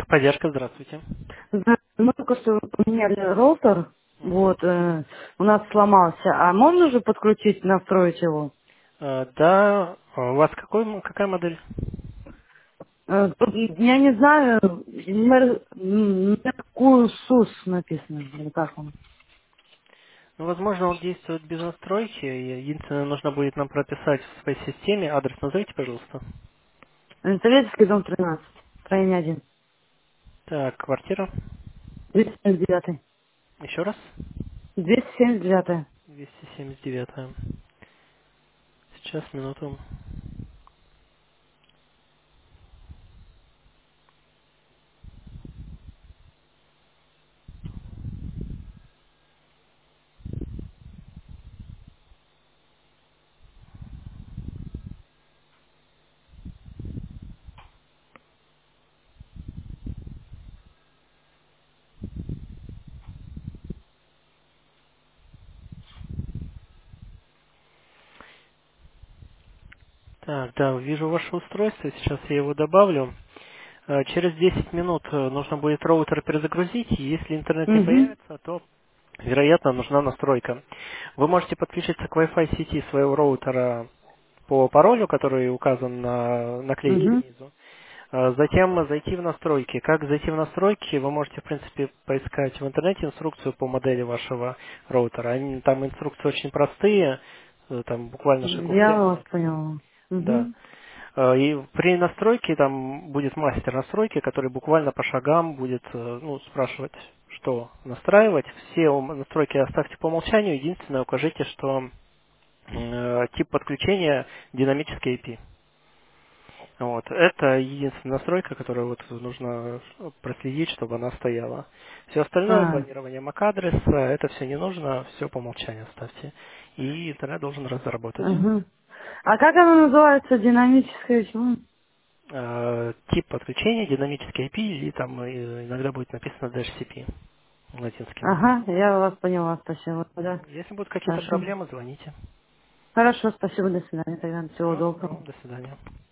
Техподдержка, здравствуйте. Да, мы только что поменяли роутер, Мгм. вот, у нас сломался, а можно же подключить, настроить его? Да, у вас какая модель? Тут я не знаю, на какую СУС написано, или как он. Ну, возможно, он действует без настройки. Единственное, нужно будет нам прописать в своей системе. Адрес назовите, пожалуйста. Советский дом 13, строение 1, Так, квартира. 279. Еще раз. 279. 279. Сейчас, минуту. Так, да, вижу ваше устройство. Сейчас я его добавлю. Через 10 минут нужно будет роутер перезагрузить. И если интернет не Угу, появится, то, вероятно, нужна настройка. Вы можете подключиться к Wi-Fi сети своего роутера по паролю, который указан на наклейке угу. снизу. Затем зайти в настройки. Как зайти в настройки, вы можете, в принципе, поискать в интернете инструкцию по модели вашего роутера. Там инструкции очень простые, там буквально шагов Я вас 7. поняла. Да. Угу. И при настройке там будет мастер настройки, который буквально по шагам будет спрашивать, что настраивать. Все настройки оставьте по умолчанию. Единственное, укажите, что тип подключения динамический IP. Вот. Это единственная настройка, которую вот нужно проследить, чтобы она стояла. Все остальное, А, клонирование MAC-адреса, это все не нужно, все по умолчанию оставьте. И интернет должен заработать. угу. А как оно называется, динамическое чего? Тип подключения, динамический IP, и там иногда будет написано DHCP латинским. Ага, я вас поняла, спасибо. Да, Если будут какие-то хорошо. проблемы, звоните. Хорошо, спасибо, до свидания, тогда всего Всего доброго, доброго. до свидания.